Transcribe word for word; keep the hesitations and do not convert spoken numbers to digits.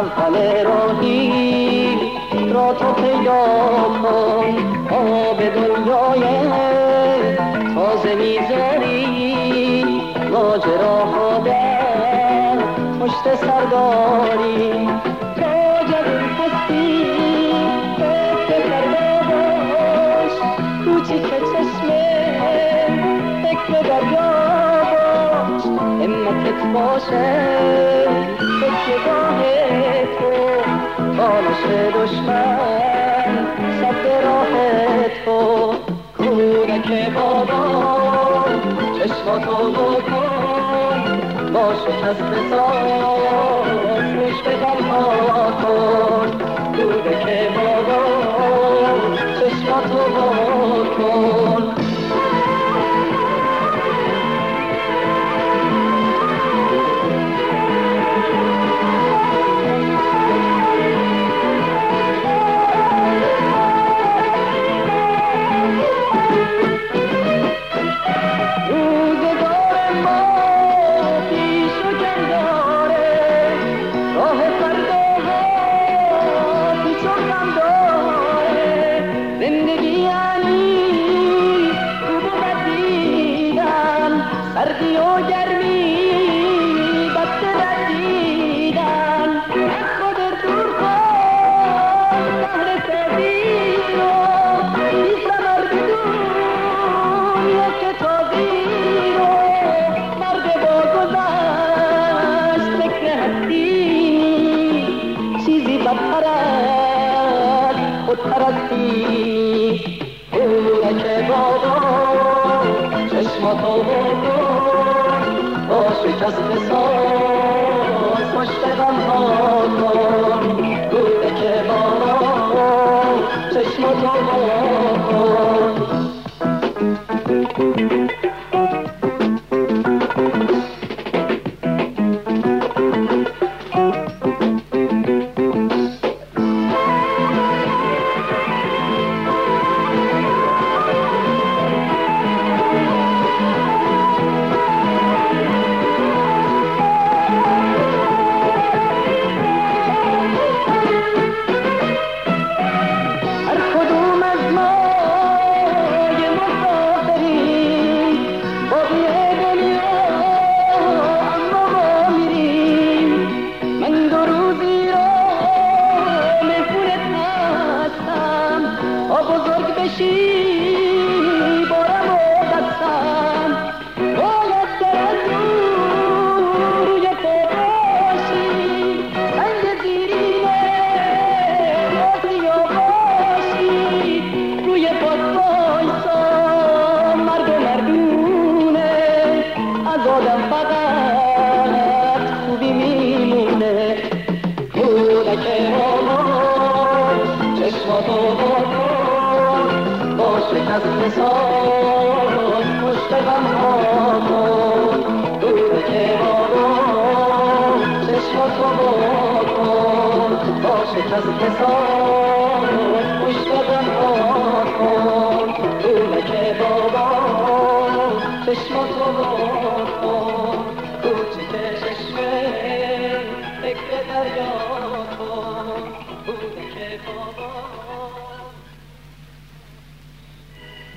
اول راهی را تو پیدا کن. آب دنیای تازه میذاری، ماجراها در پشت سر داری. تا جوون هستی فکر کرده باش، کوچیک چشمه فکر دریا باش. همتت باشه فکر گاه تو، تانش دشمن صد راه تو. کودک بابا چشماتو بکن، با شکست ساز روش به غمها کن. کودک بابا چشماتو بکن. سردی و گرمی بسته ردیدن، خود دور کن بحر سردی رو، بی ثمر بدون یک تازی رو. مرد با گذشت فکر هستی، چیزی بدتر از خودپرستی. کودک بابا چشماتو بکن، با شکست ساز پشت غمها کن. کودک بابا چشماتو بکن. شکست ساز پشت غمها کن. کودک بابا چشماتو بکن، با شکست ساز پشت غمها کن. کودک بابا چشماتو بکن، کوچیک چشمه فکر دریا کن. کودک بابا